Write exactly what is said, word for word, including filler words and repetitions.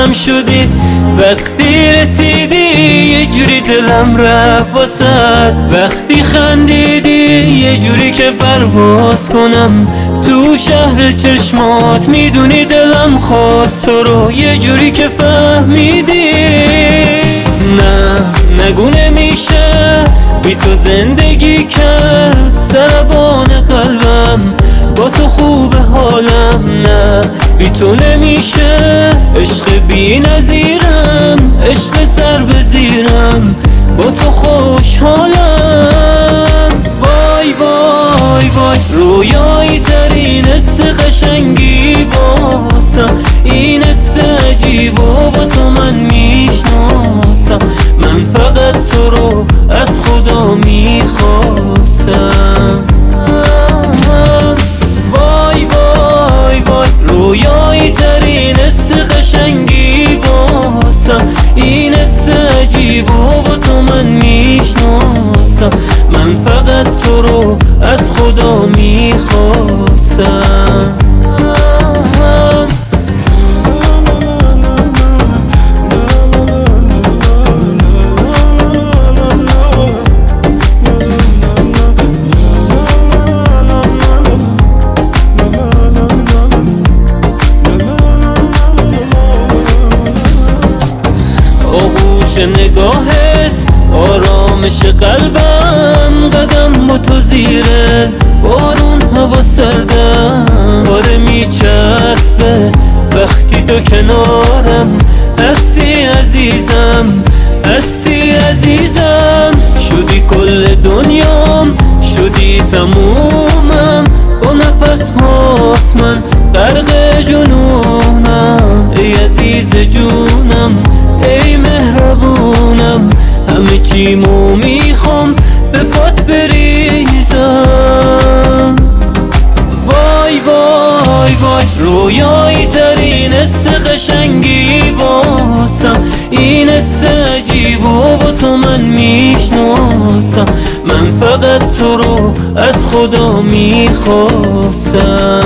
دلم شدی، وقتی رسیدی یه جوری دلم رفت واسد، وقتی خندیدی یه جوری که پرواز کنم تو شهر چشمات، میدونی دلم خواست تو رو یه جوری که فهمیدی. نه نگو نمیشه بی تو زندگی کرد، ضربان قلبم با تو خوب حالم. نه بی تو نمیشه عشق بی نظیرم، عشق سر به زیرم با تو خوشحالم. وای وای وای رویایی ترین حس قشنگی واسم، این حس عجیب و با تو من میشناسم، من فقط تو رو از خدا میخواستم. وای وای وای رویایی ترین حس قشنگی واسم، این حس عجیب و با تو من میشناسم، من فقط تو رو از خدا میخواستم. نگاهت آرامش قلبم، قدم با تو زیره بارون هوا سردم، باره میچسبه وقتی تو کنارم، هستی عزیزم هستی عزیزم، شدی کل دنیام شدی تمومم، با نفس هات من غرق جنونم، ای عزیز جونم ای مهربونم، همه چیمو میخوام به پات بریزم. وای وای وای رویایی ترین حس قشنگی واسم، این حس عجیب و با تو من میشناسم، من فقط تو رو از خدا میخواستم.